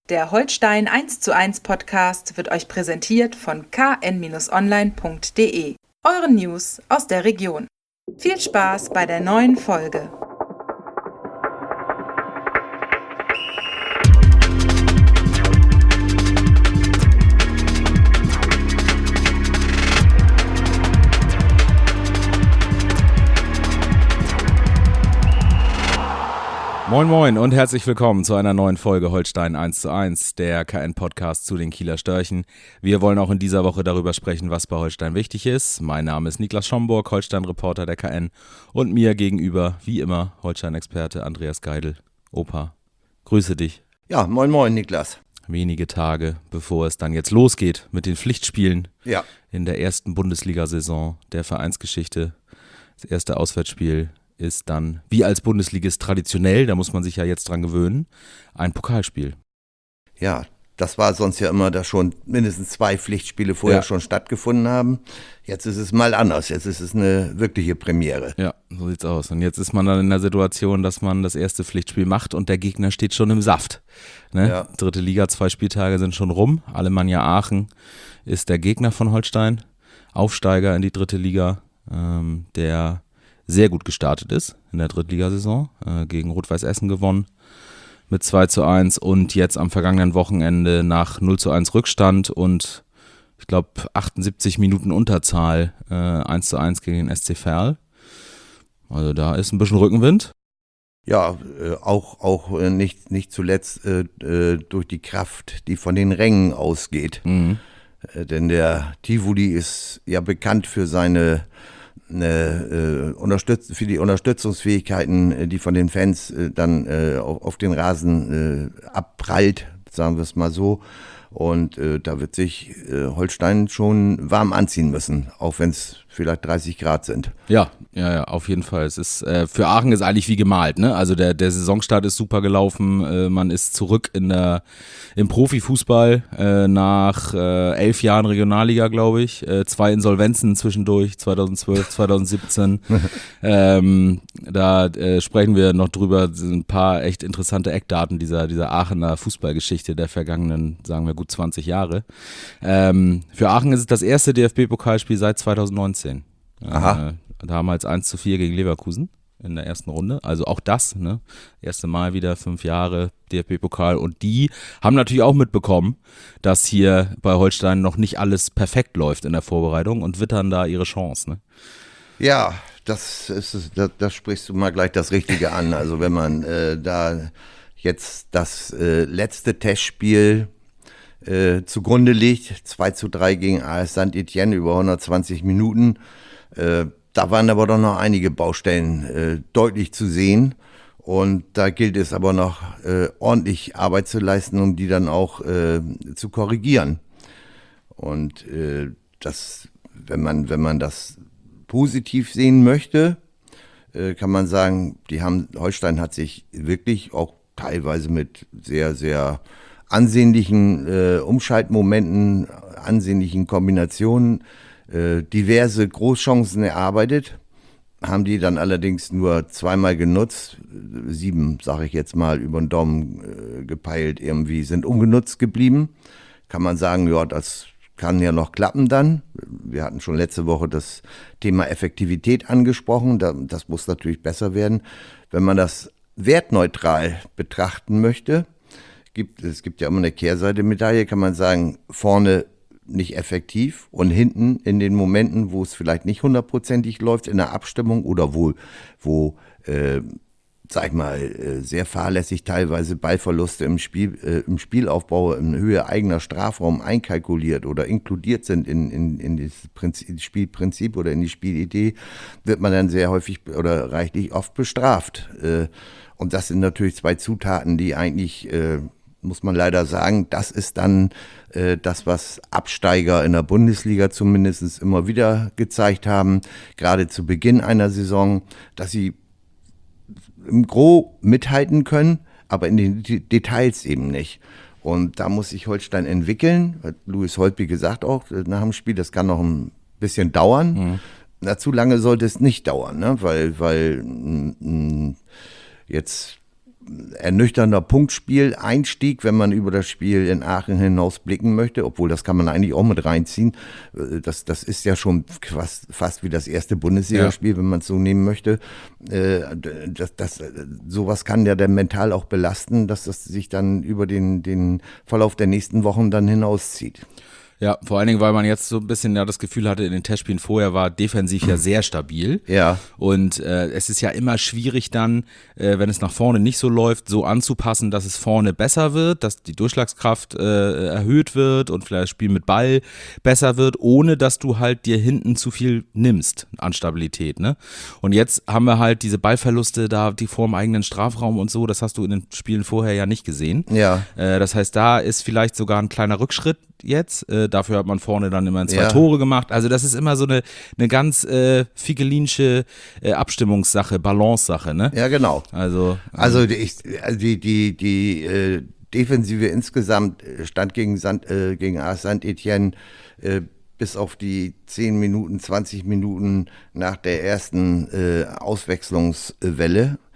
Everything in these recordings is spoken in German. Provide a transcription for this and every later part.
Der Holstein 1:1 Podcast wird euch präsentiert von kn-online.de, euren News aus der Region. Viel Spaß bei der neuen Folge. Moin Moin und herzlich willkommen zu einer neuen Folge Holstein 1:1, der KN-Podcast zu den Kieler Störchen. Wir wollen auch in dieser Woche darüber sprechen, was bei Holstein wichtig ist. Mein Name ist Niklas Schomburg, Holstein-Reporter der KN, und mir gegenüber, wie immer, Holstein-Experte Andreas Geidel. Opa, grüße dich. Ja, moin moin Niklas. Wenige Tage, bevor es dann jetzt losgeht mit den Pflichtspielen in der ersten Bundesliga-Saison der Vereinsgeschichte. Das erste Auswärtsspiel ist dann, wie als Bundesligist traditionell, da muss man sich ja jetzt dran gewöhnen, ein Pokalspiel. Ja, das war sonst ja immer, dass schon mindestens 2 Pflichtspiele vorher schon stattgefunden haben. Jetzt ist es mal anders, jetzt ist es eine wirkliche Premiere. Ja, so sieht's aus. Und jetzt ist man dann in der Situation, dass man das erste Pflichtspiel macht und der Gegner steht schon im Saft. Ne? Ja. Dritte Liga, 2 Spieltage sind schon rum. Alemannia Aachen ist der Gegner von Holstein, Aufsteiger in die dritte Liga, der sehr gut gestartet ist in der Drittligasaison, gegen Rot-Weiß Essen gewonnen mit 2:1 und jetzt am vergangenen Wochenende nach 0:1 Rückstand und ich glaube 78 Minuten Unterzahl 1:1 gegen den SC Verl. Also da ist ein bisschen Rückenwind. Ja, auch nicht zuletzt durch die Kraft, die von den Rängen ausgeht. Mhm. Denn der Tivoli ist ja bekannt für seine für die Unterstützungsfähigkeiten, die von den Fans dann auf den Rasen abprallt, sagen wir es mal so. Und da wird sich Holstein schon warm anziehen müssen, auch wenn es vielleicht 30 Grad sind. Ja, auf jeden Fall. Es ist für Aachen ist eigentlich wie gemalt, ne? Also der Saisonstart ist super gelaufen. Man ist zurück im Profifußball nach 11 Jahren Regionalliga, glaube ich. 2 Insolvenzen zwischendurch, 2012, 2017. Da sprechen wir noch drüber. Das sind ein paar echt interessante Eckdaten dieser Aachener Fußballgeschichte der vergangenen, sagen wir, gut 20 Jahre. Für Aachen ist es das erste DFB-Pokalspiel seit 2019. Aha. Damals 1:4 gegen Leverkusen in der ersten Runde. Also auch das, ne? Erste Mal wieder 5 Jahre DFB-Pokal. Und die haben natürlich auch mitbekommen, dass hier bei Holstein noch nicht alles perfekt läuft in der Vorbereitung und wittern da ihre Chance, ne? Ja, das sprichst du mal gleich das Richtige an. Also wenn man da jetzt das letzte Testspiel zugrunde liegt, 2:3 gegen AS Saint-Étienne über 120 Minuten. Da waren aber doch noch einige Baustellen deutlich zu sehen. Und da gilt es aber noch ordentlich Arbeit zu leisten, um die dann auch zu korrigieren. Und wenn man das positiv sehen möchte, kann man sagen, Holstein hat sich wirklich auch teilweise mit sehr, sehr ansehnlichen Umschaltmomenten, ansehnlichen Kombinationen, diverse Großchancen erarbeitet, haben die dann allerdings nur 2-mal genutzt, 7, sage ich jetzt mal, über den Daumen gepeilt, irgendwie sind ungenutzt geblieben. Kann man sagen, ja, das kann ja noch klappen dann. Wir hatten schon letzte Woche das Thema Effektivität angesprochen, das muss natürlich besser werden. Wenn man das wertneutral betrachten möchte, es gibt ja immer eine Kehrseite der Medaille, kann man sagen, vorne nicht effektiv und hinten in den Momenten, wo es vielleicht nicht 100%ig läuft in der Abstimmung oder wo sag ich mal, sehr fahrlässig teilweise Ballverluste im Spielaufbau in Höhe eigener Strafraum einkalkuliert oder inkludiert sind in das Spielprinzip oder in die Spielidee, wird man dann sehr häufig oder reichlich oft bestraft. Und das sind natürlich 2 Zutaten, die eigentlich, muss man leider sagen, das ist dann das, was Absteiger in der Bundesliga zumindest immer wieder gezeigt haben, gerade zu Beginn einer Saison, dass sie im Gros mithalten können, aber in den Details eben nicht. Und da muss sich Holstein entwickeln, hat Louis Holtby gesagt auch nach dem Spiel, das kann noch ein bisschen dauern. Mhm. Na, zu lange sollte es nicht dauern, ne? Weil jetzt ernüchternder Punktspiel-Einstieg, wenn man über das Spiel in Aachen hinaus blicken möchte, obwohl das kann man eigentlich auch mit reinziehen. Das ist ja schon fast wie das erste Bundesligaspiel, wenn man es so nehmen möchte. Sowas kann ja dann mental auch belasten, dass das sich dann über den Verlauf der nächsten Wochen dann hinauszieht. Ja, vor allen Dingen, weil man jetzt so ein bisschen das Gefühl hatte, in den Testspielen vorher war defensiv ja sehr stabil. Ja. Und es ist ja immer schwierig dann, wenn es nach vorne nicht so läuft, so anzupassen, dass es vorne besser wird, dass die Durchschlagskraft erhöht wird und vielleicht das Spiel mit Ball besser wird, ohne dass du halt dir hinten zu viel nimmst an Stabilität, ne? Und jetzt haben wir halt diese Ballverluste da, die vor dem eigenen Strafraum und so, das hast du in den Spielen vorher ja nicht gesehen. Ja. Das heißt, da ist vielleicht sogar ein kleiner Rückschritt jetzt. Dafür hat man vorne dann immer 2 Ja. Tore gemacht. Also das ist immer so eine ganz figelinsche Abstimmungssache, Balance-Sache, ne? Ja, genau. Also die Defensive insgesamt stand gegen AS Saint-Étienne bis auf die 10 Minuten, 20 Minuten nach der ersten Auswechslungswelle.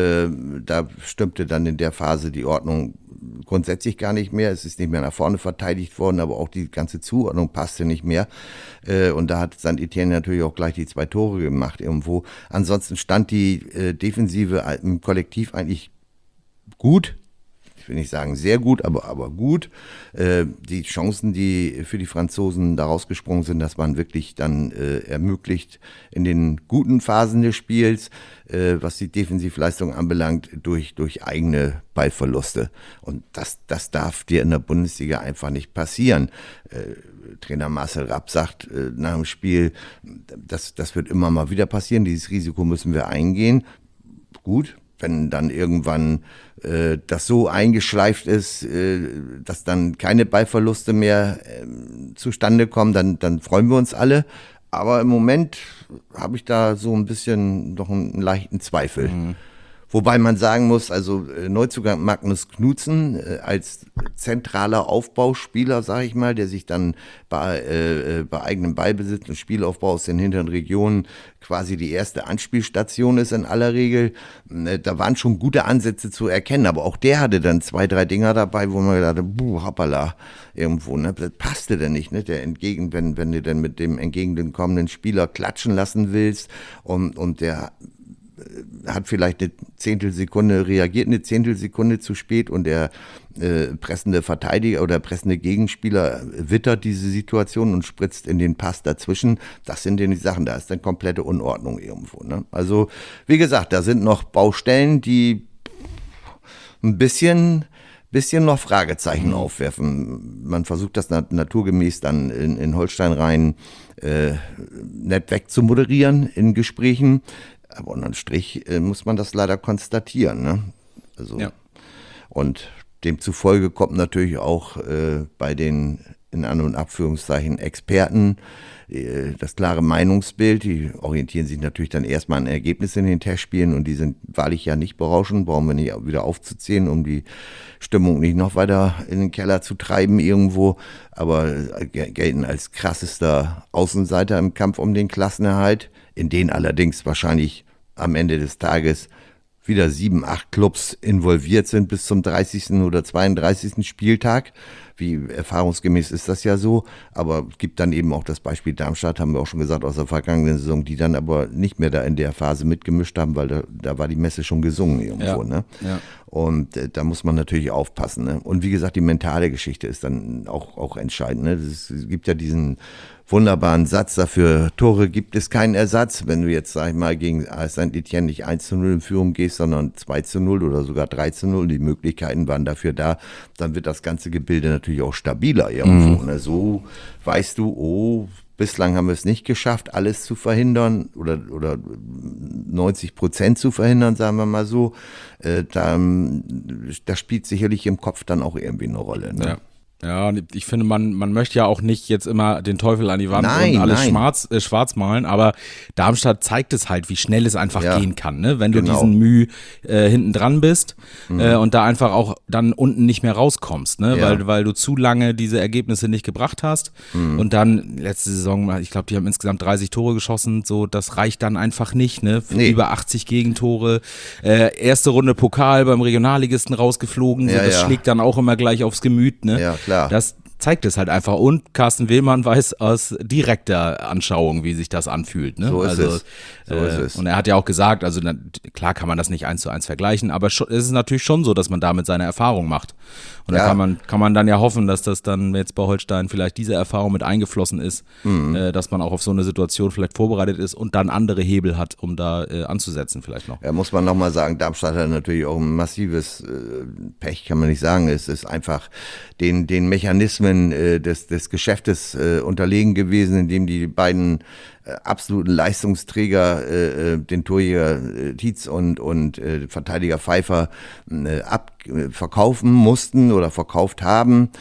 Da stimmte dann in der Phase die Ordnung grundsätzlich gar nicht mehr. Es ist nicht mehr nach vorne verteidigt worden, aber auch die ganze Zuordnung passte nicht mehr. Und da hat Saint-Étienne natürlich auch gleich die 2 Tore gemacht irgendwo. Ansonsten stand die Defensive im Kollektiv eigentlich gut. Ich will nicht sagen sehr gut, aber gut. Die Chancen, die für die Franzosen da rausgesprungen sind, das waren wirklich dann ermöglicht in den guten Phasen des Spiels, was die Defensivleistung anbelangt, durch eigene Ballverluste. Und das darf dir in der Bundesliga einfach nicht passieren. Trainer Marcel Rapp sagt nach dem Spiel, das wird immer mal wieder passieren, dieses Risiko müssen wir eingehen. Gut. Wenn dann irgendwann das so eingeschleift ist, dass dann keine Ballverluste mehr zustande kommen, dann freuen wir uns alle. Aber im Moment habe ich da so ein bisschen noch einen leichten Zweifel. Mhm. Wobei man sagen muss, also Neuzugang Magnus Knudsen als zentraler Aufbauspieler, sage ich mal, der sich dann bei eigenem Ballbesitz und Spielaufbau aus den hinteren Regionen quasi die erste Anspielstation ist in aller Regel. Da waren schon gute Ansätze zu erkennen, aber auch der hatte dann 2, 3 Dinger dabei, wo man gedacht hat, hoppala, irgendwo, ne? Das passte denn nicht, ne? Wenn du dann mit dem entgegenkommenden Spieler klatschen lassen willst und der hat vielleicht eine Zehntelsekunde reagiert, eine Zehntelsekunde zu spät und der pressende Verteidiger oder pressende Gegenspieler wittert diese Situation und spritzt in den Pass dazwischen. Das sind ja die Sachen, da ist dann komplette Unordnung irgendwo, ne? Also, wie gesagt, da sind noch Baustellen, die ein bisschen noch Fragezeichen aufwerfen. Man versucht das naturgemäß dann in Holstein rein nett wegzumoderieren in Gesprächen. Aber unterm Strich muss man das leider konstatieren, ne? Also, ja. Und demzufolge kommt natürlich auch bei den, in An- und Abführungszeichen, Experten das klare Meinungsbild. Die orientieren sich natürlich dann erstmal an Ergebnissen in den Testspielen und die sind wahrlich ja nicht berauschend, brauchen wir nicht wieder aufzuzählen, um die Stimmung nicht noch weiter in den Keller zu treiben irgendwo, aber gelten als krassester Außenseiter im Kampf um den Klassenerhalt, in den allerdings wahrscheinlich am Ende des Tages wieder 7, 8 Clubs involviert sind bis zum 30. oder 32. Spieltag. Wie erfahrungsgemäß ist das ja so, aber es gibt dann eben auch das Beispiel Darmstadt, haben wir auch schon gesagt, aus der vergangenen Saison, die dann aber nicht mehr da in der Phase mitgemischt haben, weil da war die Messe schon gesungen irgendwo, ne? Ja. Und da muss man natürlich aufpassen, ne? Und wie gesagt, die mentale Geschichte ist dann auch entscheidend, ne? Es gibt ja diesen wunderbaren Satz dafür, Tore gibt es keinen Ersatz. Wenn du jetzt, sag ich mal, gegen AS Saint-Étienne nicht 1:0 in Führung gehst, sondern 2:0 oder sogar 3:0, die Möglichkeiten waren dafür da, dann wird das ganze Gebilde natürlich auch stabiler irgendwo. Ne? So weißt du, bislang haben wir es nicht geschafft, alles zu verhindern oder 90% zu verhindern, sagen wir mal so. Da spielt sicherlich im Kopf dann auch irgendwie eine Rolle. Ne? Ja. Ja, und ich finde, man möchte ja auch nicht jetzt immer den Teufel an die Wand Nein, und alles nein. schwarz malen, aber Darmstadt zeigt es halt, wie schnell es einfach gehen kann, ne? Wenn du Genau. diesen Mühe hinten dran bist und da einfach auch dann unten nicht mehr rauskommst, ne? Ja. Weil du zu lange diese Ergebnisse nicht gebracht hast und dann letzte Saison, ich glaube, die haben insgesamt 30 Tore geschossen, so, das reicht dann einfach nicht, ne? Nee. Über 80 Gegentore, erste Runde Pokal beim Regionalligisten rausgeflogen, so, Ja, das ja. schlägt dann auch immer gleich aufs Gemüt, ne? Ja, klar. Das zeigt es halt einfach. Und Carsten Wehlmann weiß aus direkter Anschauung, wie sich das anfühlt. Ne? So ist es. So ist es. Und er hat ja auch gesagt, also klar kann man das nicht 1:1 vergleichen, aber es ist natürlich schon so, dass man damit seine Erfahrung macht. Und Ja. da kann man dann ja hoffen, dass das dann jetzt bei Holstein vielleicht diese Erfahrung mit eingeflossen ist, dass man auch auf so eine Situation vielleicht vorbereitet ist und dann andere Hebel hat, um da anzusetzen vielleicht noch. Ja, muss man nochmal sagen, Darmstadt hat natürlich auch ein massives Pech, kann man nicht sagen. Es ist einfach den Mechanismen des Geschäftes unterlegen gewesen, indem die beiden absoluten Leistungsträger, den Torjäger Tietz und Verteidiger Pfeiffer, verkaufen mussten oder verkauft haben.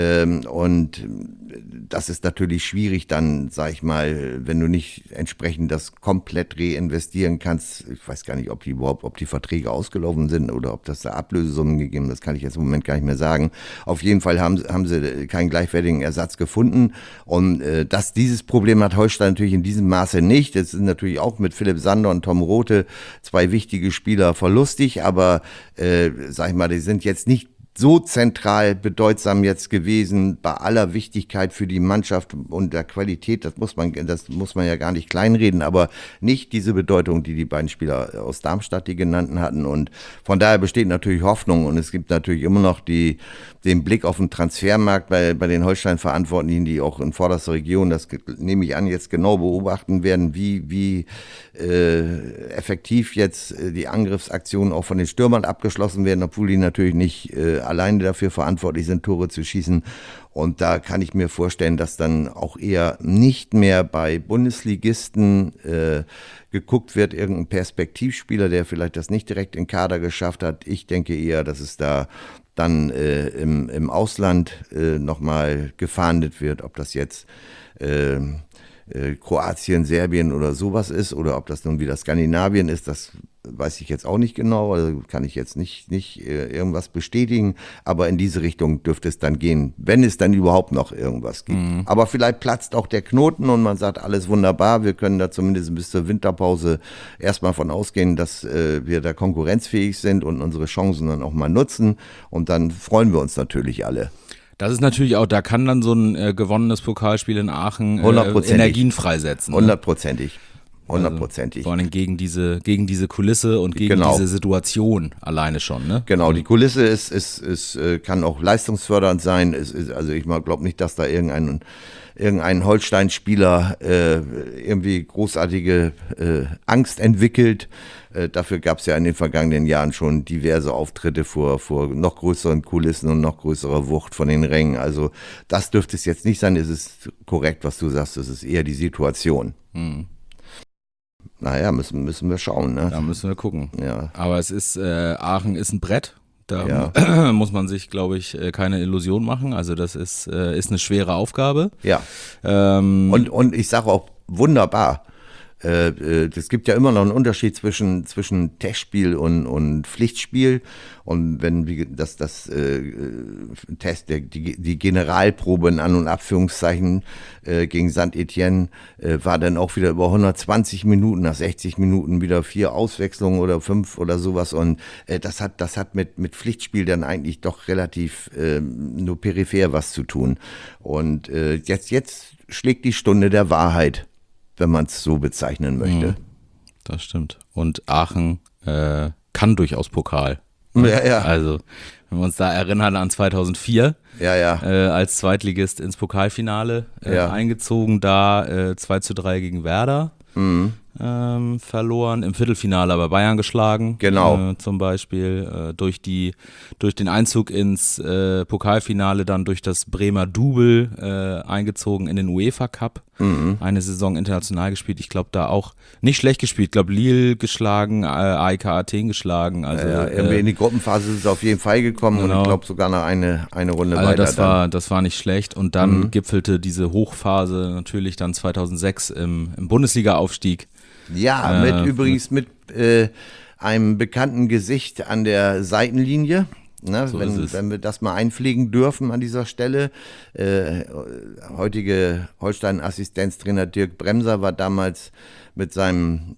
Und das ist natürlich schwierig dann, sag ich mal, wenn du nicht entsprechend das komplett reinvestieren kannst. Ich weiß gar nicht, ob die Verträge ausgelaufen sind oder ob das da Ablösesummen gegeben, das kann ich jetzt im Moment gar nicht mehr sagen. Auf jeden Fall haben sie keinen gleichwertigen Ersatz gefunden. Und dieses Problem hat Holstein natürlich in diesem Maße nicht. Es sind natürlich auch mit Philipp Sander und Tom Rothe zwei wichtige Spieler verlustig, aber sag ich mal, die sind jetzt nicht so zentral bedeutsam jetzt gewesen bei aller Wichtigkeit für die Mannschaft und der Qualität, das muss man ja gar nicht kleinreden, aber nicht diese Bedeutung, die beiden Spieler aus Darmstadt, die genannten, hatten, und von daher besteht natürlich Hoffnung und es gibt natürlich immer noch den Blick auf den Transfermarkt bei den Holstein-Verantwortlichen, die auch in vorderster Region, das nehme ich an, jetzt genau beobachten werden, wie effektiv jetzt die Angriffsaktionen auch von den Stürmern abgeschlossen werden, obwohl die natürlich nicht alleine dafür verantwortlich sind, Tore zu schießen. Und da kann ich mir vorstellen, dass dann auch eher nicht mehr bei Bundesligisten geguckt wird, irgendein Perspektivspieler, der vielleicht das nicht direkt in Kader geschafft hat. Ich denke eher, dass es da dann im Ausland nochmal gefahndet wird, ob das jetzt Kroatien, Serbien oder sowas ist oder ob das nun wieder Skandinavien ist, das weiß ich jetzt auch nicht genau, also kann ich jetzt nicht irgendwas bestätigen, aber in diese Richtung dürfte es dann gehen, wenn es dann überhaupt noch irgendwas gibt. Aber vielleicht platzt auch der Knoten und man sagt, alles wunderbar, wir können da zumindest bis zur Winterpause erstmal von ausgehen, dass wir da konkurrenzfähig sind und unsere Chancen dann auch mal nutzen und dann freuen wir uns natürlich alle. Das ist natürlich auch, da kann dann so ein gewonnenes Pokalspiel in Aachen Energien freisetzen. Hundertprozentig. Vor allem gegen diese Kulisse und gegen diese Situation alleine schon, ne? Genau, die Kulisse kann auch leistungsfördernd sein. Also ich glaube nicht, dass da irgendein Holstein-Spieler irgendwie großartige Angst entwickelt. Dafür gab es ja in den vergangenen Jahren schon diverse Auftritte vor noch größeren Kulissen und noch größerer Wucht von den Rängen. Also das dürfte es jetzt nicht sein. Es ist korrekt, was du sagst. Es ist eher die Situation. Naja, müssen wir schauen. Ne? Da müssen wir gucken. Ja. Aber es ist, Aachen ist ein Brett. Da muss man sich, glaube ich, keine Illusion machen. Also das ist eine schwere Aufgabe. Ja. Und ich sage auch wunderbar. Es gibt ja immer noch einen Unterschied zwischen Testspiel und Pflichtspiel. Und wenn die Generalprobe in An- und Abführungszeichen gegen Saint-Étienne war dann auch wieder über 120 Minuten, nach 60 Minuten wieder 4 Auswechslungen oder 5 oder sowas. Und das hat mit Pflichtspiel dann eigentlich doch relativ nur peripher was zu tun. Und jetzt schlägt die Stunde der Wahrheit, wenn man es so bezeichnen möchte. Das stimmt. Und Aachen kann durchaus Pokal. Ja. Also, wenn wir uns da erinnern an 2004, als Zweitligist ins Pokalfinale eingezogen, da 2:3 gegen Werder. verloren, im Viertelfinale aber Bayern geschlagen. Genau. Zum Beispiel durch den Einzug ins Pokalfinale, dann durch das Bremer Double eingezogen in den UEFA Cup. Eine Saison international gespielt. Ich glaube, da auch nicht schlecht gespielt. Ich glaube, Lille geschlagen, AEK Athen geschlagen. Also, in die Gruppenphase ist es auf jeden Fall gekommen und ich glaube sogar noch eine Runde weiter. Das war nicht schlecht und dann gipfelte diese Hochphase natürlich dann 2006 im Bundesliga-Aufstieg. Ja, übrigens mit einem bekannten Gesicht an der Seitenlinie. Ne, So wenn wir das mal einpflegen dürfen an dieser Stelle. Heutige Holstein-Assistenztrainer Dirk Bremser war damals mit seinem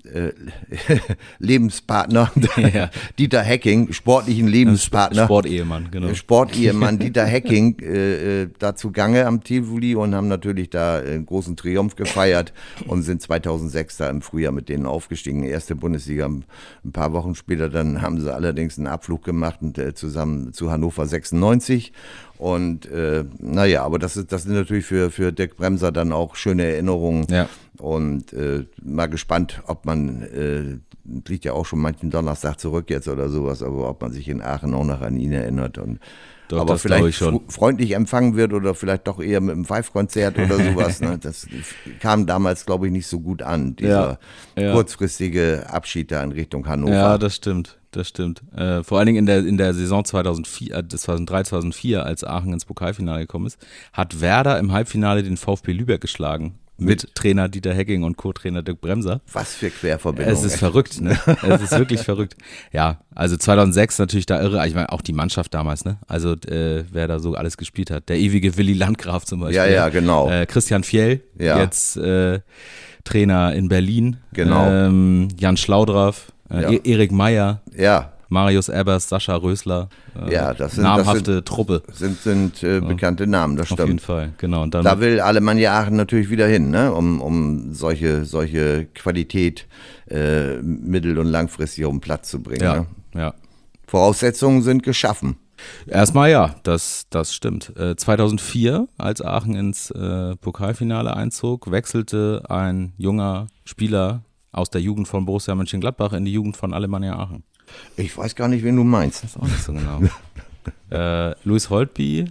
Lebenspartner Dieter Hecking, sportlichen Lebenspartner. Sportehemann, genau. Sportehemann Dieter Hecking da zugange am Tivoli und haben natürlich da einen großen Triumph gefeiert und sind 2006 da im Frühjahr mit denen aufgestiegen. Erste Bundesliga. Ein paar Wochen später dann haben sie allerdings einen Abflug gemacht und zusammen zu Hannover 96. Und aber das sind natürlich für Dirk Bremser dann auch schöne Erinnerungen. Ja. Und mal gespannt, ob man, liegt ja auch schon manchen Donnerstag zurück jetzt oder sowas, aber ob man sich in Aachen auch noch an ihn erinnert und Doch, aber das vielleicht schon. freundlich empfangen wird oder vielleicht doch eher mit einem Pfeifkonzert oder sowas. Ne? Das kam damals, glaube ich, nicht so gut an, dieser kurzfristige Abschied da in Richtung Hannover. Ja, das stimmt. Vor allen Dingen in der Saison 2003, 2004, als Aachen ins Pokalfinale gekommen ist, hat Werder im Halbfinale den VfB Lübeck geschlagen. Mit Trainer Dieter Hecking und Co-Trainer Dirk Bremser. Was für Querverbindungen. Es ist verrückt, ne? Es ist wirklich verrückt. Ja, also 2006 natürlich da irre. Ich meine, auch die Mannschaft damals, ne? Also wer da so alles gespielt hat. Der ewige Willi Landgraf zum Beispiel. Ja, genau. Christian Fjell, jetzt Trainer in Berlin. Genau. Jan Schlaudraff, Erik Meyer. Ja. Marius Ebers, Sascha Rösler, das sind namhafte Truppe. Sind bekannte Namen, das stimmt. Auf jeden Fall, genau. Und dann da will Alemannia Aachen natürlich wieder hin, ne? um solche Qualität mittel- und langfristig auf den Platz zu bringen. Ja, ne? ja. Voraussetzungen sind geschaffen. Erstmal ja, das stimmt. 2004, als Aachen ins Pokalfinale einzog, wechselte ein junger Spieler aus der Jugend von Borussia Mönchengladbach in die Jugend von Alemannia Aachen. Ich weiß gar nicht, wen du meinst. Das ist auch nicht so genau. Luis Holtby,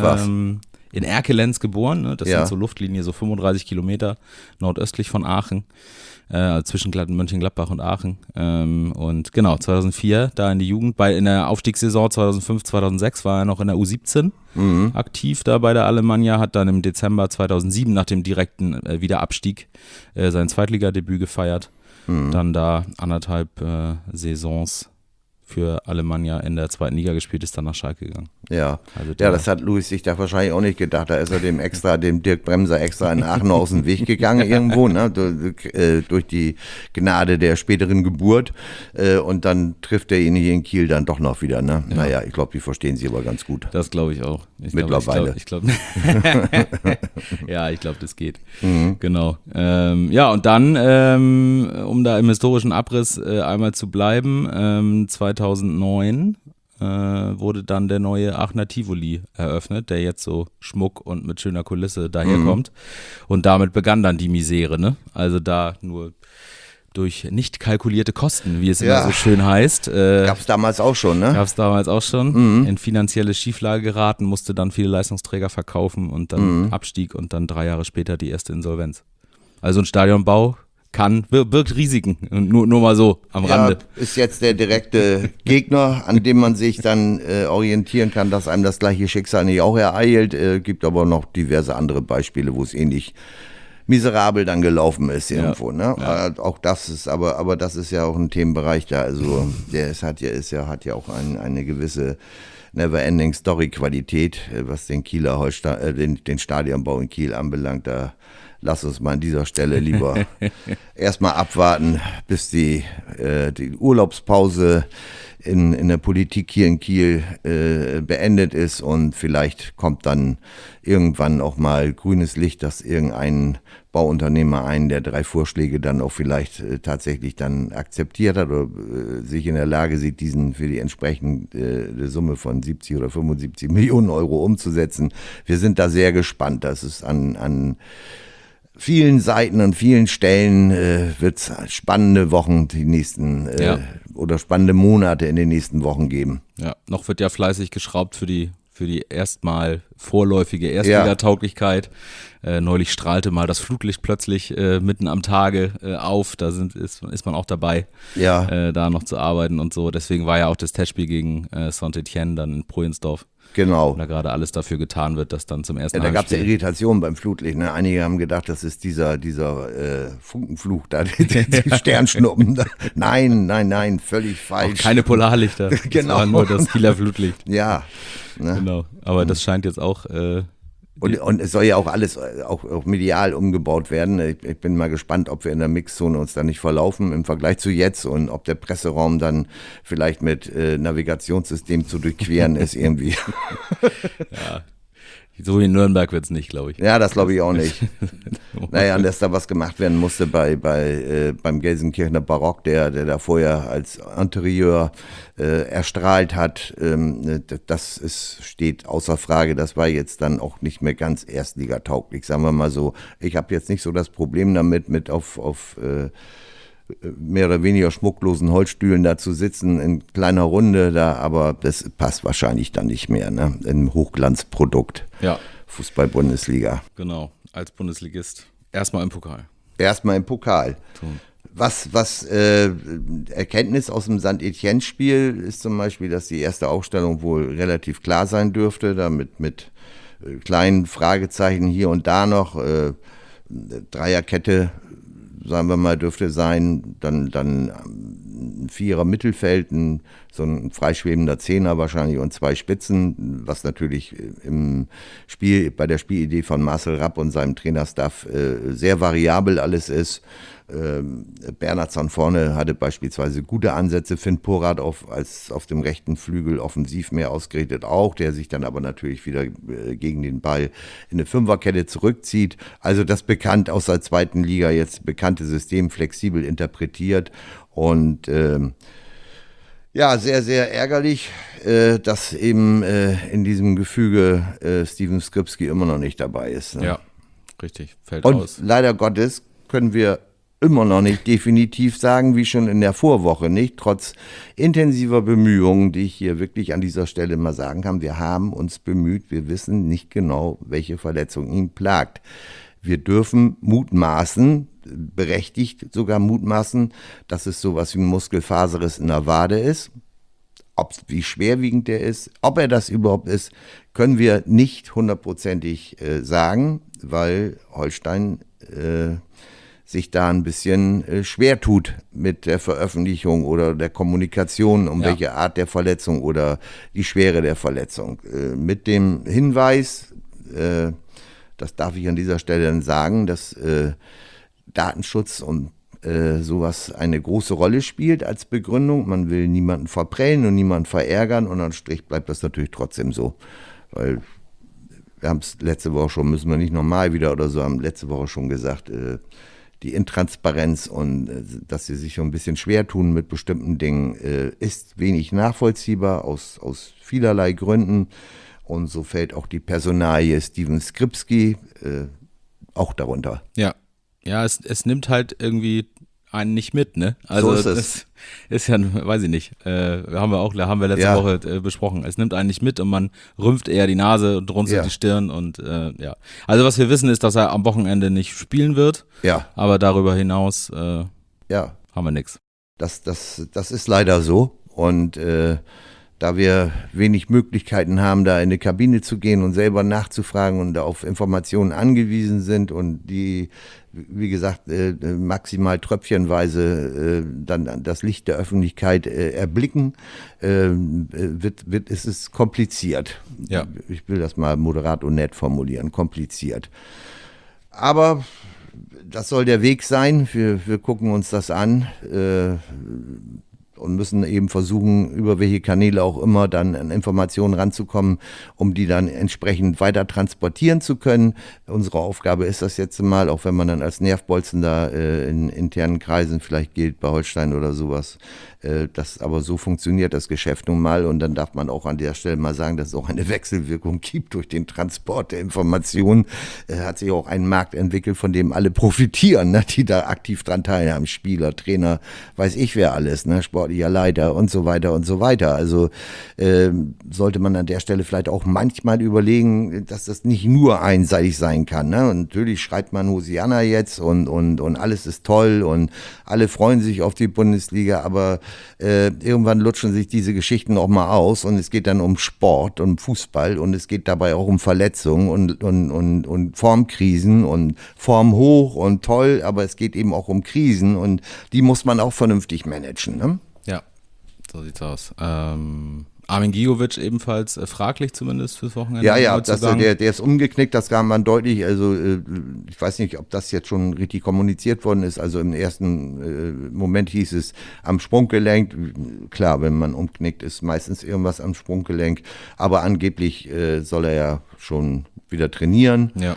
in Erkelenz geboren, ne? Das sind so Luftlinie, so 35 Kilometer nordöstlich von Aachen, zwischen Mönchengladbach und Aachen. Und genau, 2004 da in die Jugend, in der Aufstiegssaison 2005, 2006 war er noch in der U17 aktiv da bei der Alemannia, hat dann im Dezember 2007 nach dem direkten Wiederabstieg sein Zweitligadebüt gefeiert. Dann da 1,5 Saisons für Alemannia in der zweiten Liga gespielt, ist dann nach Schalke gegangen. Ja, also das hat Luis sich da wahrscheinlich auch nicht gedacht. Da ist er dem Dirk Bremser extra in Aachen aus dem Weg gegangen irgendwo, ne? Durch die Gnade der späteren Geburt. Und dann trifft er ihn hier in Kiel dann doch noch wieder. Ne? Ja. Naja, ich glaube, die verstehen sie aber ganz gut. Das glaube ich auch. Mittlerweile. Ich glaube, ja, ich glaube, das geht. Genau. Und dann, um da im historischen Abriss einmal zu bleiben, 2009 wurde dann der neue Aachener Tivoli eröffnet, der jetzt so Schmuck und mit schöner Kulisse daherkommt. Und damit begann dann die Misere, ne? Also da nur durch nicht kalkulierte Kosten, wie es immer so schön heißt. Gab es damals auch schon, ne? Gab es damals auch schon. In finanzielle Schieflage geraten, musste dann viele Leistungsträger verkaufen und dann Abstieg und dann 3 Jahre später die erste Insolvenz. Also ein Stadionbau birgt Risiken, nur mal so am Rande. Ist jetzt der direkte Gegner, an dem man sich dann orientieren kann, dass einem das gleiche Schicksal nicht auch ereilt. Gibt aber noch diverse andere Beispiele, wo es ähnlich miserabel dann gelaufen ist irgendwo. Ne? Ja. Auch das ist, aber das ist ja auch ein Themenbereich da. Also hat ja auch eine gewisse Never-Ending-Story-Qualität, was den Kieler den Stadionbau in Kiel anbelangt. Da lass uns mal an dieser Stelle lieber erstmal abwarten, bis die Urlaubspause in der Politik hier in Kiel beendet ist und vielleicht kommt dann irgendwann auch mal grünes Licht, dass irgendein Bauunternehmer einen der 3 Vorschläge dann auch vielleicht tatsächlich dann akzeptiert hat oder sich in der Lage sieht, diesen für die entsprechende Summe von 70 oder 75 Millionen Euro umzusetzen. Wir sind da sehr gespannt. Das ist an vielen Seiten und vielen Stellen wird es spannende Wochen die nächsten oder spannende Monate in den nächsten Wochen geben. Ja, noch wird ja fleißig geschraubt für die erstmal vorläufige Erstligatauglichkeit. Neulich strahlte mal das Flutlicht plötzlich mitten am Tage auf. Da ist man auch dabei, da noch zu arbeiten und so. Deswegen war ja auch das Testspiel gegen Saint-Étienne dann in Projensdorf. Genau. Da gerade alles dafür getan wird, dass dann zum ersten Mal. Da gab es ja Irritationen beim Flutlicht. Ne? Einige haben gedacht, das ist dieser Funkenfluch da, die Sternschnuppen. Nein, völlig falsch. Auch keine Polarlichter. Genau. Das war nur das Kieler Flutlicht. Ja. Ne? Genau. Aber das scheint jetzt auch. Und es soll ja auch alles auch medial umgebaut werden. Ich bin mal gespannt, ob wir in der Mixzone uns da nicht verlaufen im Vergleich zu jetzt und ob der Presseraum dann vielleicht mit Navigationssystem zu durchqueren ist irgendwie. Ja. So wie in Nürnberg wird es nicht, glaube ich. Ja, das glaube ich auch nicht. Naja, und dass da was gemacht werden musste beim Gelsenkirchener Barock, der da vorher als Interieur erstrahlt hat, steht außer Frage. Das war jetzt dann auch nicht mehr ganz erstligatauglich, sagen wir mal so. Ich habe jetzt nicht so das Problem damit, mit auf mehr oder weniger schmucklosen Holzstühlen da zu sitzen in kleiner Runde da, aber das passt wahrscheinlich dann nicht mehr, ne? Im Hochglanzprodukt. Ja. Fußball-Bundesliga. Genau, als Bundesligist. Erstmal im Pokal. Was Erkenntnis aus dem Saint-Étienne-Spiel ist zum Beispiel, dass die erste Aufstellung wohl relativ klar sein dürfte, damit mit kleinen Fragezeichen hier und da noch, Dreierkette, sagen wir mal, dürfte sein, dann ein Vierer Mittelfeld, so ein freischwebender Zehner wahrscheinlich und zwei Spitzen, was natürlich im Spiel, bei der Spielidee von Marcel Rapp und seinem Trainerstaff sehr variabel alles ist. Bernhardsson vorne hatte beispielsweise gute Ansätze, Finn Porat als auf dem rechten Flügel offensiv mehr ausgerichtet auch, der sich dann aber natürlich wieder gegen den Ball in eine Fünferkette zurückzieht. Also das bekannt aus der zweiten Liga jetzt bekannte System flexibel interpretiert und ja, sehr, sehr ärgerlich, dass eben in diesem Gefüge Steven Skripski immer noch nicht dabei ist. Ne? Ja, richtig, fällt und aus. Leider Gottes können wir immer noch nicht definitiv sagen, wie schon in der Vorwoche nicht, trotz intensiver Bemühungen, die ich hier wirklich an dieser Stelle mal sagen kann. Wir haben uns bemüht, wir wissen nicht genau, welche Verletzung ihn plagt. Wir dürfen mutmaßen, berechtigt sogar mutmaßen, dass es sowas wie ein Muskelfaserriss in der Wade ist. Wie schwerwiegend der ist, ob er das überhaupt ist, können wir nicht hundertprozentig sagen, weil Holstein sich da ein bisschen schwer tut mit der Veröffentlichung oder der Kommunikation welche Art der Verletzung oder die Schwere der Verletzung. Mit dem Hinweis, das darf ich an dieser Stelle dann sagen, dass Datenschutz und sowas eine große Rolle spielt als Begründung. Man will niemanden verprellen und niemanden verärgern und am Strich bleibt das natürlich trotzdem so, weil wir haben es letzte Woche schon, müssen wir nicht nochmal wieder oder so, haben letzte Woche schon gesagt, die Intransparenz und dass sie sich so ein bisschen schwer tun mit bestimmten Dingen, ist wenig nachvollziehbar aus vielerlei Gründen. Und so fällt auch die Personalie Steven Skripski auch darunter. Ja, es nimmt halt irgendwie einen nicht mit, ne? Also so ist das ist ja, weiß ich nicht, haben wir letzte Woche besprochen. Es nimmt einen nicht mit und man rümpft eher die Nase und runzelt die Stirn und ja. Also was wir wissen ist, dass er am Wochenende nicht spielen wird. Ja. Aber darüber hinaus haben wir nichts. Das ist leider so und da wir wenig Möglichkeiten haben, da in eine Kabine zu gehen und selber nachzufragen und da auf Informationen angewiesen sind und die, wie gesagt, maximal tröpfchenweise dann das Licht der Öffentlichkeit erblicken, ist es kompliziert. Ja. Ich will das mal moderat und nett formulieren, kompliziert. Aber das soll der Weg sein, wir gucken uns das an. und müssen eben versuchen, über welche Kanäle auch immer dann an Informationen ranzukommen, um die dann entsprechend weiter transportieren zu können. Unsere Aufgabe ist das jetzt mal, auch wenn man dann als Nervbolzen da in internen Kreisen vielleicht gilt, bei Holstein oder sowas. Das aber so funktioniert das Geschäft nun mal, und dann darf man auch an der Stelle mal sagen, dass es auch eine Wechselwirkung gibt durch den Transport der Informationen. Hat sich auch ein Markt entwickelt, von dem alle profitieren, ne, die da aktiv dran teilhaben. Spieler, Trainer, weiß ich wer alles, ne, sportlicher Leiter und so weiter und so weiter. Also sollte man an der Stelle vielleicht auch manchmal überlegen, dass das nicht nur einseitig sein kann. Ne? Und natürlich schreit man Hosianna jetzt und alles ist toll und alle freuen sich auf die Bundesliga, aber irgendwann lutschen sich diese Geschichten auch mal aus, und es geht dann um Sport, um Fußball, und es geht dabei auch um Verletzungen und Formkrisen und Form hoch und toll, aber es geht eben auch um Krisen, und die muss man auch vernünftig managen. Ne? Ja, so sieht's aus. Armin Gigovic ebenfalls fraglich zumindest fürs Wochenende. Ja, der ist umgeknickt, das kam man deutlich, also ich weiß nicht, ob das jetzt schon richtig kommuniziert worden ist, also im ersten Moment hieß es am Sprunggelenk, klar, wenn man umknickt, ist meistens irgendwas am Sprunggelenk, aber angeblich soll er ja schon wieder trainieren, ja.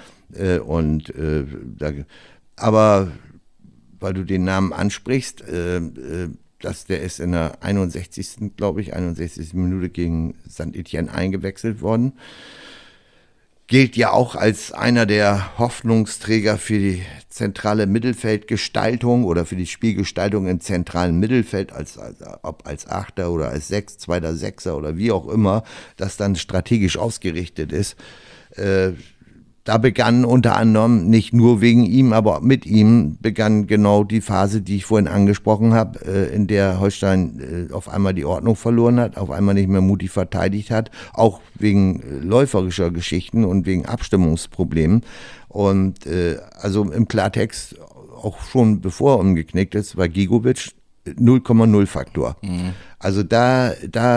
Aber weil du den Namen ansprichst, der ist in der 61. Minute gegen St. Etienne eingewechselt worden. Gilt ja auch als einer der Hoffnungsträger für die zentrale Mittelfeldgestaltung oder für die Spielgestaltung im zentralen Mittelfeld, ob als Achter oder als zweiter Sechser oder wie auch immer, das dann strategisch ausgerichtet ist. Da begann unter anderem, nicht nur wegen ihm, aber mit ihm, begann genau die Phase, die ich vorhin angesprochen habe, in der Holstein auf einmal die Ordnung verloren hat, auf einmal nicht mehr mutig verteidigt hat, auch wegen läuferischer Geschichten und wegen Abstimmungsproblemen. Und also im Klartext, auch schon bevor er umgeknickt ist, war Gigovic 0,0 Faktor. Mhm. Also da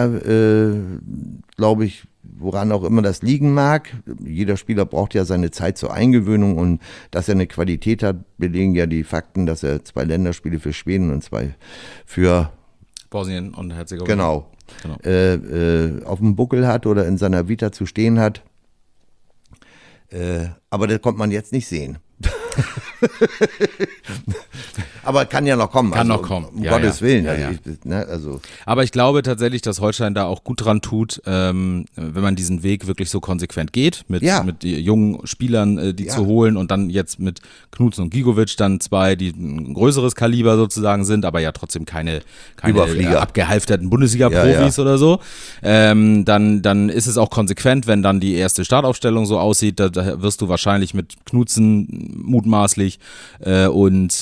glaube ich, woran auch immer das liegen mag. Jeder Spieler braucht ja seine Zeit zur Eingewöhnung, und dass er eine Qualität hat, belegen ja die Fakten, dass er 2 Länderspiele für Schweden und 2 für Bosnien und Herzegowina. Genau. Auf dem Buckel hat oder in seiner Vita zu stehen hat. Aber das kommt man jetzt nicht sehen. Aber kann ja noch kommen. Noch kommen. Um Gottes Willen. Ja. Aber ich glaube tatsächlich, dass Holstein da auch gut dran tut, wenn man diesen Weg wirklich so konsequent geht, mit jungen Spielern, die zu holen, und dann jetzt mit Knudsen und Gigovic dann 2, die ein größeres Kaliber sozusagen sind, aber ja trotzdem keine abgehalfterten Bundesliga-Profis oder so. Dann ist es auch konsequent, wenn dann die erste Startaufstellung so aussieht, da wirst du wahrscheinlich mit Knudsen mutmaßlich und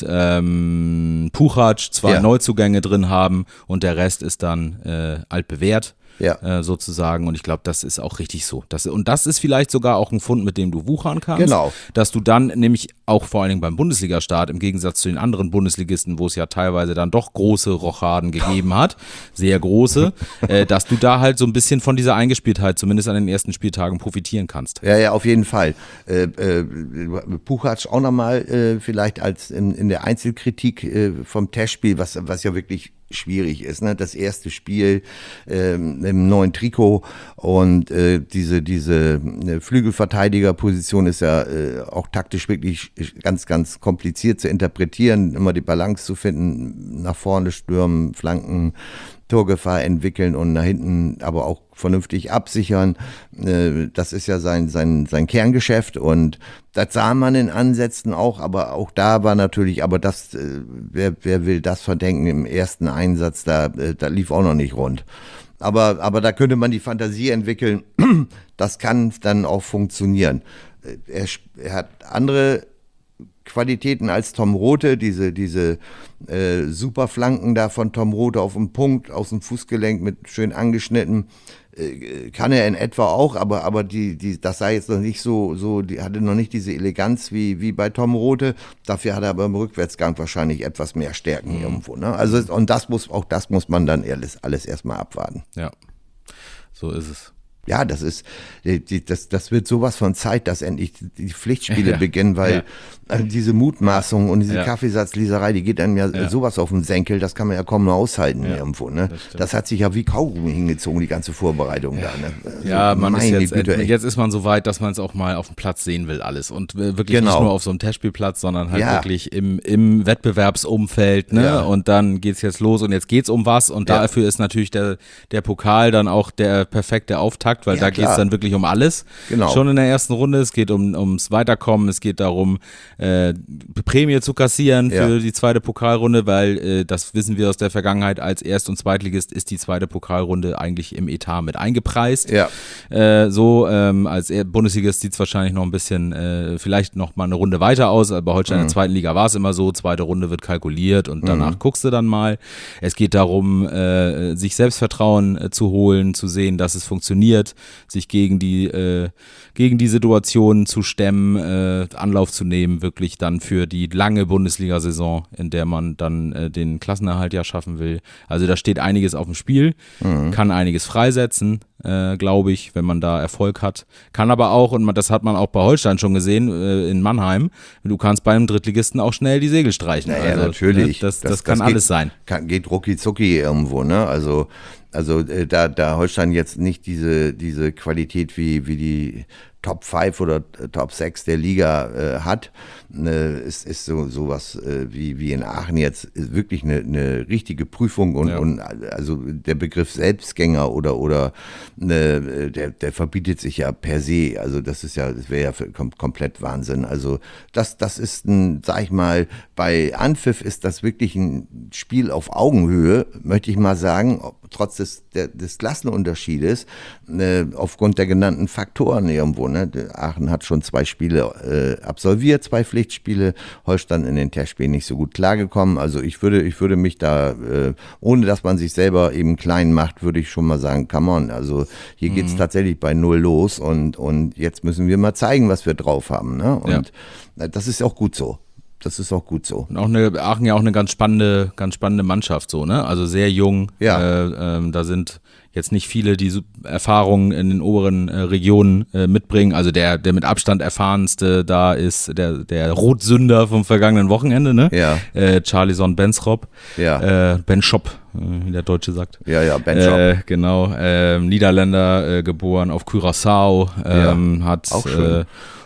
Puchac 2 Neuzugänge drin haben, und der Rest ist dann altbewährt. Sozusagen, und ich glaube, das ist auch richtig so. Das ist vielleicht sogar auch ein Fund, mit dem du wuchern kannst. Genau. Dass du dann nämlich auch vor allen Dingen beim Bundesliga-Start, im Gegensatz zu den anderen Bundesligisten, wo es ja teilweise dann doch große Rochaden gegeben hat, sehr große, dass du da halt so ein bisschen von dieser Eingespieltheit zumindest an den ersten Spieltagen profitieren kannst. Ja, auf jeden Fall. Puchac auch nochmal vielleicht als in der Einzelkritik vom Testspiel, was ja wirklich schwierig ist, ne? Das erste Spiel im neuen Trikot, und diese Flügelverteidigerposition ist ja auch taktisch wirklich ganz, ganz kompliziert zu interpretieren, immer die Balance zu finden, nach vorne stürmen, Flanken, Torgefahr entwickeln und nach hinten aber auch vernünftig absichern. Das ist ja sein Kerngeschäft, und das sah man in Ansätzen auch, aber auch da war natürlich, aber das, wer will das verdenken im ersten Einsatz, da lief auch noch nicht rund. Aber da könnte man die Fantasie entwickeln, das kann dann auch funktionieren. Er hat andere Qualitäten als Tom Rothe, diese Superflanken da von Tom Rothe auf dem Punkt, aus dem Fußgelenk mit schön angeschnitten, kann er in etwa auch, aber das sah jetzt noch nicht so, die hatte noch nicht diese Eleganz wie bei Tom Rothe. Dafür hat er aber im Rückwärtsgang wahrscheinlich etwas mehr Stärken irgendwo. Ne? Also, und das muss man dann alles erstmal abwarten. Ja, so ist es. Ja, das wird sowas von Zeit, dass endlich die Pflichtspiele beginnen, weil diese Mutmaßung und diese Kaffeesatzleserei, die geht einem sowas auf den Senkel, das kann man ja kaum nur aushalten irgendwo. Ne? Das hat sich ja wie Kaugummi hingezogen, die ganze Vorbereitung da. Ne? Also, ja, man ist jetzt ist man so weit, dass man es auch mal auf dem Platz sehen will, alles. Und wirklich nicht nur auf so einem Testspielplatz, sondern halt wirklich im Wettbewerbsumfeld. Ne? Ja. Und dann geht's jetzt los und jetzt geht's um was. Und dafür ist natürlich der Pokal dann auch der perfekte Auftakt, weil da geht's dann wirklich um alles. Genau. Schon in der ersten Runde. Es geht ums Weiterkommen, es geht darum, Prämie zu kassieren für die zweite Pokalrunde, weil das wissen wir aus der Vergangenheit, als Erst- und Zweitligist ist die zweite Pokalrunde eigentlich im Etat mit eingepreist. Ja. Als Bundesligist sieht es wahrscheinlich noch ein bisschen, vielleicht noch mal eine Runde weiter aus, aber bei Holstein in der zweiten Liga war es immer so, zweite Runde wird kalkuliert und danach guckst du dann mal. Es geht darum, sich Selbstvertrauen zu holen, zu sehen, dass es funktioniert, sich gegen die Situation zu stemmen, Anlauf zu nehmen, wirklich dann für die lange Bundesliga-Saison, in der man dann den Klassenerhalt ja schaffen will. Also da steht einiges auf dem Spiel, kann einiges freisetzen, glaube ich, wenn man da Erfolg hat. Kann aber auch, und das hat man auch bei Holstein schon gesehen, in Mannheim, du kannst beim Drittligisten auch schnell die Segel streichen. Ja, also, natürlich. Ne, das kann alles sein. Geht rucki-zucki irgendwo, ne? Also da Holstein jetzt nicht diese Qualität wie die Top 5 oder Top 6 der Liga hat, ist sowas wie in Aachen jetzt wirklich eine richtige Prüfung und also der Begriff Selbstgänger oder der verbietet sich ja per se, also das wäre ja komplett Wahnsinn. Also das ist sag ich mal, bei Anpfiff ist das wirklich ein Spiel auf Augenhöhe, möchte ich mal sagen, trotz des Klassenunterschiedes, aufgrund der genannten Faktoren irgendwo. Ne? Aachen hat schon 2 Spiele absolviert, 2 Pflichtspiele, Holstein in den Testspielen nicht so gut klargekommen. Also ich würde mich da, ohne dass man sich selber eben klein macht, würde ich schon mal sagen, come on. Also hier geht's tatsächlich bei 0 los und jetzt müssen wir mal zeigen, was wir drauf haben. Ne? Und das ist auch gut so. Das ist auch gut so. Und Aachen ja auch eine ganz spannende Mannschaft so, ne? Also sehr jung. Ja. Da sind jetzt nicht viele, die Erfahrungen in den oberen Regionen mitbringen. Also der mit Abstand erfahrenste da ist der Rotsünder vom vergangenen Wochenende, ne? Ja. Charlison Benschop. Ja. Benschop, wie der Deutsche sagt. Ja, Benschop. Genau. Niederländer, geboren auf Curaçao. Hat auch schön.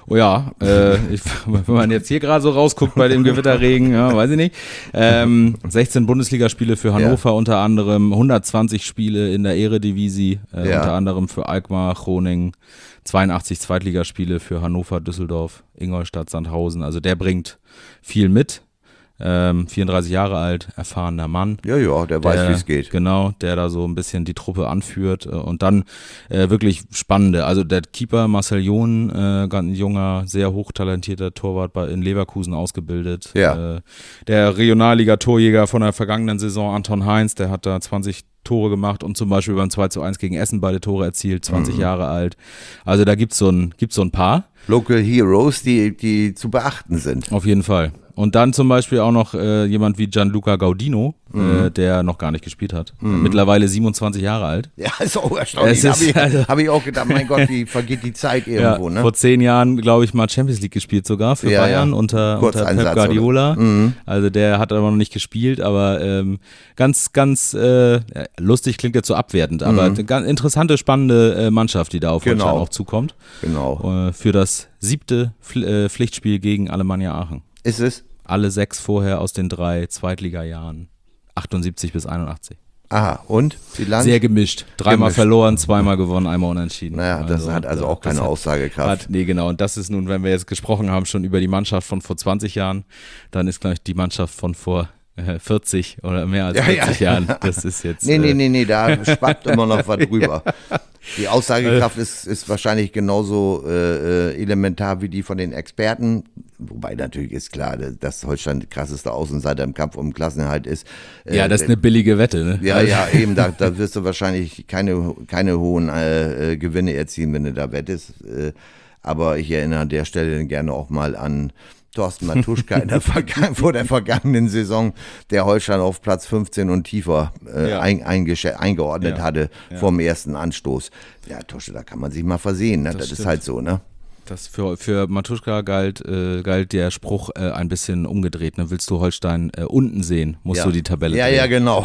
Wenn man jetzt hier gerade so rausguckt bei dem Gewitterregen, weiß ich nicht. 16 Bundesligaspiele für Hannover unter anderem, 120 Spiele in der Eredivisie, unter anderem für Alkmaar, Groningen, 82 Zweitligaspiele für Hannover, Düsseldorf, Ingolstadt, Sandhausen. Also der bringt viel mit. 34 Jahre alt, erfahrener Mann. Ja, der weiß, wie es geht. Genau, der da so ein bisschen die Truppe anführt und dann wirklich spannende, also der Keeper Marcel John, ganz junger, sehr hochtalentierter Torwart in Leverkusen ausgebildet. Ja. Der Regionalliga-Torjäger von der vergangenen Saison, Anton Heinz, der hat da 20 Tore gemacht und zum Beispiel beim 2:1 gegen Essen beide Tore erzielt, 20 Jahre alt. Also da gibt's so ein paar. Local Heroes, die zu beachten sind. Auf jeden Fall. Und dann zum Beispiel auch noch jemand wie Gianluca Gaudino, der noch gar nicht gespielt hat. Mittlerweile 27 Jahre alt. Ja, ist auch erstaunlich. Hab ich auch gedacht, mein Gott, wie vergeht die Zeit irgendwo. Ne? Vor 10 Jahren, glaube ich, mal Champions League gespielt sogar für Bayern unter Pep Guardiola. Also der hat aber noch nicht gespielt, aber ganz, ganz lustig klingt jetzt so abwertend, aber eine ganz interessante, spannende Mannschaft, die da auf Holstein auch zukommt. Genau. Für das 7. Pflichtspiel gegen Alemannia Aachen. Ist es? Alle 6 vorher aus den 3 Zweitliga-Jahren, 78 bis 81. Aha, und? Bilanz? Sehr gemischt. 3-mal verloren, 2-mal gewonnen, 1-mal unentschieden. Naja, das hat also auch keine Aussagekraft. Nee, genau. Und das ist nun, wenn wir jetzt gesprochen haben, schon über die Mannschaft von vor 20 Jahren, dann ist gleich die Mannschaft von vor 40 oder mehr als 40 Jahren. Das ist jetzt. Nee, da schwappt immer noch was drüber. Die Aussagekraft ist wahrscheinlich genauso elementar wie die von den Experten. Wobei natürlich ist klar, dass Holstein die krasseste Außenseiter im Kampf um Klassenerhalt ist. Ja, das ist eine billige Wette, ne? Ja, eben, da wirst du wahrscheinlich keine hohen Gewinne erzielen, wenn du da wettest. Aber ich erinnere an der Stelle gerne auch mal an Thorsten Matuschka vor der vergangenen Saison, der Holstein auf Platz 15 und tiefer eingeordnet hatte vom ersten Anstoß. Ja, Tosche, da kann man sich mal versehen, ne? Das ist halt so, ne? Das für Matuschka galt der Spruch ein bisschen umgedreht. Ne? Willst du Holstein unten sehen, musst du die Tabelle drehen. Ja, genau.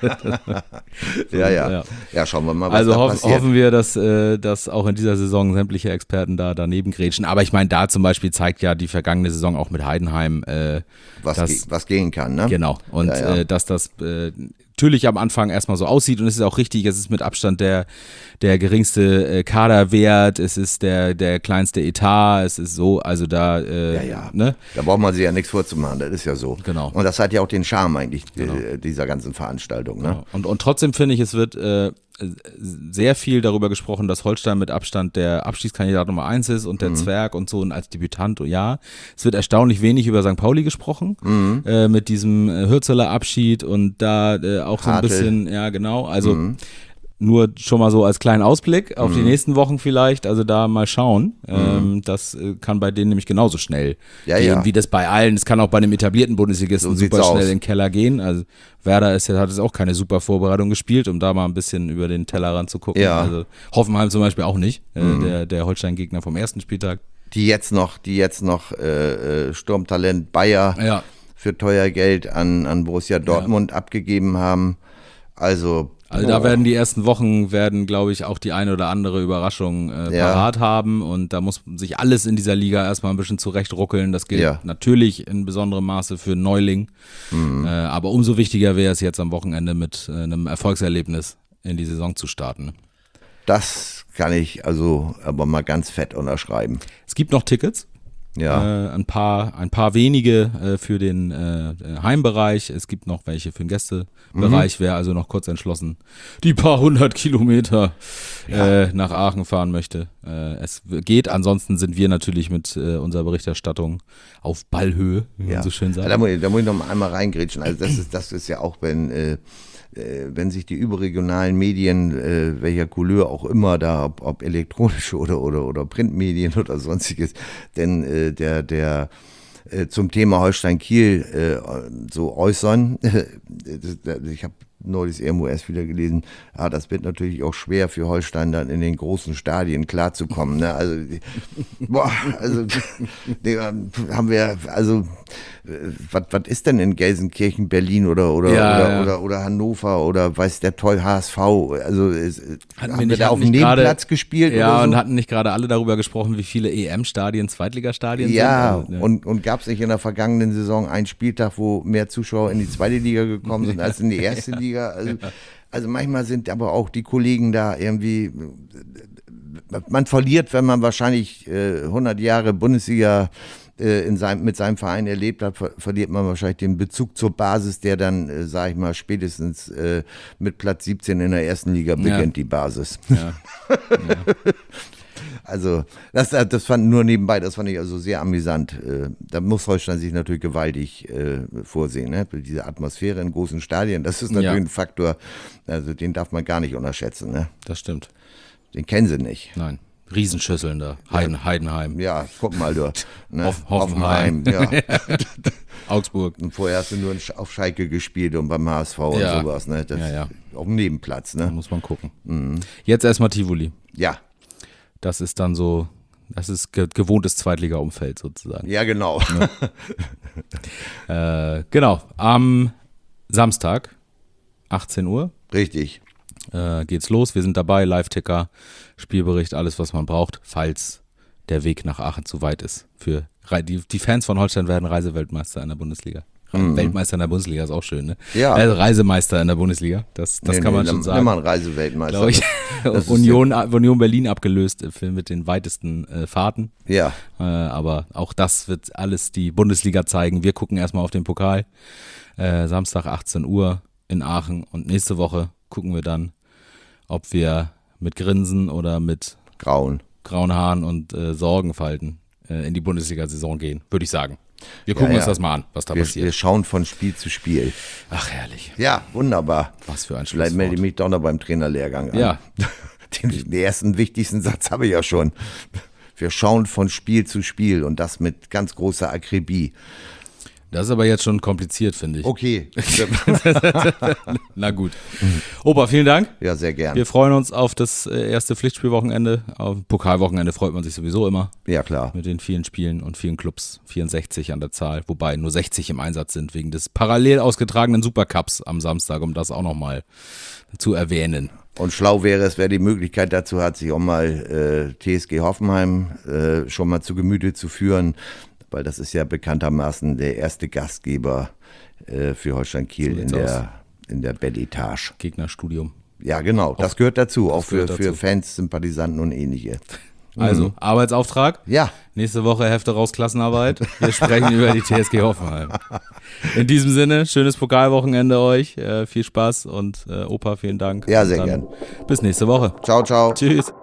Ja, schauen wir mal, was also da passiert. hoffen wir, dass auch in dieser Saison sämtliche Experten da daneben grätschen. Aber ich meine, da zum Beispiel zeigt ja die vergangene Saison auch mit Heidenheim, was gehen kann, ne? Genau. Und dass das natürlich am Anfang erstmal so aussieht, und es ist auch richtig, es ist mit Abstand der geringste Kaderwert, es ist der kleinste Etat, es ist so, also da, ne? Da braucht man sich ja nichts vorzumachen, das ist ja so. Genau. Und das hat ja auch den Charme eigentlich dieser ganzen Veranstaltung, ne? Genau. Und trotzdem finde ich, es wird sehr viel darüber gesprochen, dass Holstein mit Abstand der Abstiegskandidat Nummer 1 ist und der Zwerg und so, und als Debütant, es wird erstaunlich wenig über St. Pauli gesprochen, mit diesem Hürzeler Abschied und da auch so ein bisschen, ja genau, also nur schon mal so als kleinen Ausblick auf die nächsten Wochen vielleicht, also da mal schauen. Das kann bei denen nämlich genauso schnell gehen, wie das bei allen. Es kann auch bei einem etablierten Bundesligisten super schnell in den Keller gehen. Also Werder hat es auch keine super Vorbereitung gespielt, um da mal ein bisschen über den Tellerrand zu gucken. Ja. Also Hoffenheim zum Beispiel auch nicht, der Holstein-Gegner vom ersten Spieltag. Die jetzt noch Sturmtalent Bayer für teuer Geld an Borussia Dortmund abgegeben haben. Also da werden die ersten Wochen, glaube ich, auch die eine oder andere Überraschung parat haben, und da muss sich alles in dieser Liga erstmal ein bisschen zurechtruckeln. Das gilt natürlich in besonderem Maße für Neuling, aber umso wichtiger wäre es jetzt am Wochenende mit einem Erfolgserlebnis in die Saison zu starten. Das kann ich also aber mal ganz fett unterschreiben. Es gibt noch Tickets. Ja. Ein paar wenige für den Heimbereich. Es gibt noch welche für den Gästebereich. Wer also noch kurz entschlossen die paar 100 Kilometer nach Aachen fahren möchte. Es geht. Ansonsten sind wir natürlich mit unserer Berichterstattung auf Ballhöhe, wie man so schön sagt. Da muss ich noch einmal reingrätschen. Also das ist ja auch, wenn sich die überregionalen Medien, welcher Couleur auch immer da, ob elektronische oder Printmedien oder sonstiges, denn der zum Thema Holstein-Kiel so äußern, ich habe neulich irgendwo erst wieder gelesen, das wird natürlich auch schwer für Holstein dann in den großen Stadien klarzukommen. Ne? Also haben wir, was ist denn in Gelsenkirchen, Berlin oder Hannover oder weiß der Teufel HSV? Also haben wir da auf dem Nebenplatz gespielt? Ja, oder so? Und hatten nicht gerade alle darüber gesprochen, wie viele EM-Stadien, Zweitligastadien sind? Ja, und gab es nicht in der vergangenen Saison einen Spieltag, wo mehr Zuschauer in die zweite Liga gekommen sind als in die erste Liga? Also manchmal sind aber auch die Kollegen da irgendwie, man verliert, wenn man wahrscheinlich 100 Jahre Bundesliga mit seinem Verein erlebt hat, verliert man wahrscheinlich den Bezug zur Basis, der dann, sage ich mal, spätestens mit Platz 17 in der ersten Liga beginnt, die Basis. Ja. Also das fand nur nebenbei, das fand ich also sehr amüsant. Da muss Holstein sich natürlich gewaltig vorsehen. Ne? Diese Atmosphäre in großen Stadien, das ist natürlich ein Faktor, also den darf man gar nicht unterschätzen. Ne? Das stimmt. Den kennen sie nicht. Nein. Riesenschüsseln da. Heidenheim. Ja, guck mal du. Ne? Hoffenheim. Ja. Augsburg. Und vorher hast du nur auf Schalke gespielt und beim HSV und sowas. Ne? Das auf dem Nebenplatz. Ne? Da muss man gucken. Mhm. Jetzt erstmal Tivoli. Ja. Das ist dann so, das ist gewohntes Zweitliga-Umfeld sozusagen. Ja, genau. Genau, am Samstag, 18 Uhr. Richtig. Geht's los, wir sind dabei, Live-Ticker, Spielbericht, alles was man braucht, falls der Weg nach Aachen zu weit ist. Die Fans von Holstein werden Reiseweltmeister in der Bundesliga. Weltmeister in der Bundesliga ist auch schön, ne? Ja. Also Reisemeister in der Bundesliga, das kann man schon sagen. Immer ein Reiseweltmeister. Ich. Union Berlin abgelöst mit den weitesten Fahrten. Ja. Aber auch das wird alles die Bundesliga zeigen. Wir gucken erstmal auf den Pokal. Samstag 18 Uhr in Aachen, und nächste Woche gucken wir dann, ob wir mit Grinsen oder mit grauen Haaren und Sorgenfalten in die Bundesliga-Saison gehen, würde ich sagen. Wir gucken uns das mal an, was da passiert. Wir schauen von Spiel zu Spiel. Ach, herrlich. Ja, wunderbar. Was für ein Schlusswort. Vielleicht melde ich mich doch noch beim Trainerlehrgang an. Ja. Den ersten wichtigsten Satz habe ich ja schon. Wir schauen von Spiel zu Spiel und das mit ganz großer Akribie. Das ist aber jetzt schon kompliziert, finde ich. Okay. Na gut. Opa, vielen Dank. Ja, sehr gern. Wir freuen uns auf das erste Pflichtspielwochenende. Auf Pokalwochenende freut man sich sowieso immer. Ja, klar. Mit den vielen Spielen und vielen Clubs. 64 an der Zahl, wobei nur 60 im Einsatz sind, wegen des parallel ausgetragenen Supercups am Samstag, um das auch nochmal zu erwähnen. Und schlau wäre es, wer die Möglichkeit dazu hat, sich auch mal TSG Hoffenheim schon mal zu Gemüte zu führen, weil das ist ja bekanntermaßen der erste Gastgeber für Holstein Kiel in der Bettetage. Gegnerstudium. Ja, genau, das gehört dazu, auch für dazu. Fans, Sympathisanten und ähnliche. Also, Arbeitsauftrag. Ja. Nächste Woche Hefte raus, Klassenarbeit. Wir sprechen über die TSG Hoffenheim. In diesem Sinne, schönes Pokalwochenende euch. Viel Spaß und Opa, vielen Dank. Ja, sehr und gern. Bis nächste Woche. Ciao, ciao. Tschüss.